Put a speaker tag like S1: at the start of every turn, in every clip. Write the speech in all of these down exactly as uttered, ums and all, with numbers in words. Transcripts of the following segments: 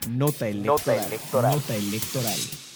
S1: Nota electoral. Nota electoral. Nota electoral.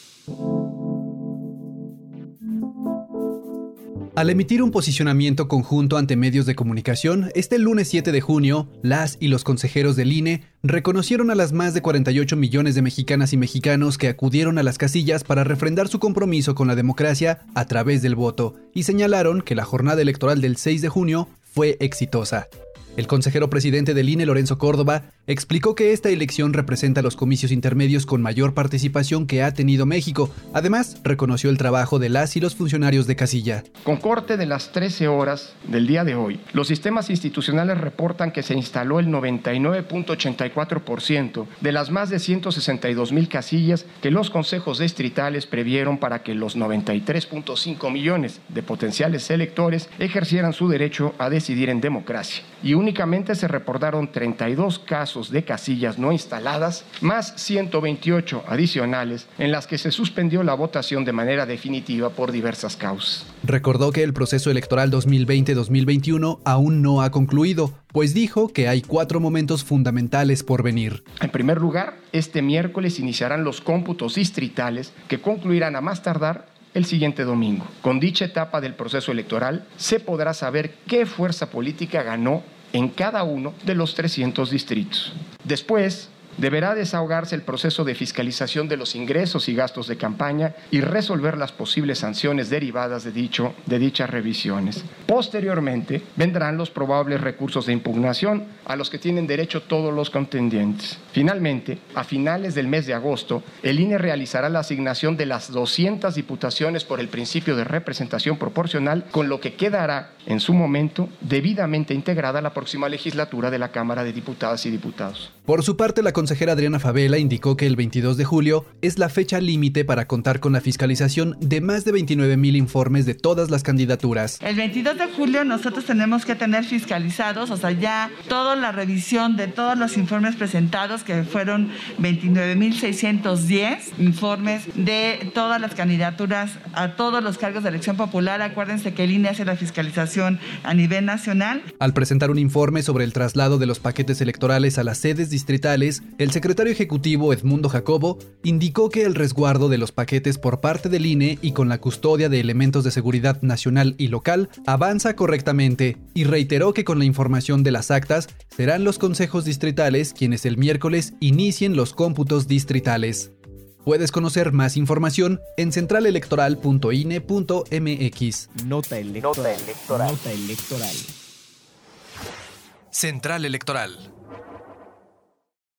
S2: Al emitir un posicionamiento conjunto ante medios de comunicación, este lunes siete de junio, las y los consejeros del I N E reconocieron a las más de cuarenta y ocho millones de mexicanas y mexicanos que acudieron a las casillas para refrendar su compromiso con la democracia a través del voto y señalaron que la jornada electoral del seis de junio fue exitosa. El consejero presidente del I N E, Lorenzo Córdoba, explicó que esta elección representa los comicios intermedios con mayor participación que ha tenido México. Además, reconoció el trabajo de las y los funcionarios de casilla.
S3: Con corte de las trece horas del día de hoy, los sistemas institucionales reportan que se instaló el noventa y nueve punto ochenta y cuatro por ciento de las más de ciento sesenta y dos mil casillas que los consejos distritales previeron para que los noventa y tres punto cinco millones de potenciales electores ejercieran su derecho a decidir en democracia. Y únicamente se reportaron treinta y dos casos de casillas no instaladas, más ciento veintiocho adicionales en las que se suspendió la votación de manera definitiva por diversas causas.
S2: Recordó que el proceso electoral dos mil veinte dos mil veintiuno aún no ha concluido, pues dijo que hay cuatro momentos fundamentales por venir.
S3: En primer lugar, este miércoles iniciarán los cómputos distritales que concluirán a más tardar el siguiente domingo. Con dicha etapa del proceso electoral se podrá saber qué fuerza política ganó en cada uno de los trescientos distritos. Después, deberá desahogarse el proceso de fiscalización de los ingresos y gastos de campaña y resolver las posibles sanciones derivadas de, dicho, de dichas revisiones. Posteriormente, vendrán los probables recursos de impugnación a los que tienen derecho todos los contendientes. Finalmente, a finales del mes de agosto, el I N E realizará la asignación de las doscientas diputaciones por el principio de representación proporcional, con lo que quedará, en su momento, debidamente integrada la próxima legislatura de la Cámara de Diputadas y Diputados.
S2: Por su parte, la consejera Adriana Favela indicó que el veintidós de julio es la fecha límite para contar con la fiscalización de más de veintinueve mil informes de todas las candidaturas.
S4: El veintidós de julio nosotros tenemos que tener fiscalizados, o sea, ya toda la revisión de todos los informes presentados, que fueron veintinueve mil seiscientos diez informes de todas las candidaturas a todos los cargos de elección popular. Acuérdense que el I N E hace la fiscalización a nivel nacional.
S2: Al presentar un informe sobre el traslado de los paquetes electorales a las sedes distritales, el secretario ejecutivo Edmundo Jacobo indicó que el resguardo de los paquetes por parte del I N E y con la custodia de elementos de seguridad nacional y local avanza correctamente y reiteró que con la información de las actas serán los consejos distritales quienes el miércoles inicien los cómputos distritales. Puedes conocer más información en central electoral punto i n e punto m x.
S1: Nota electoral. Nota electoral. Nota electoral.
S2: Central Electoral.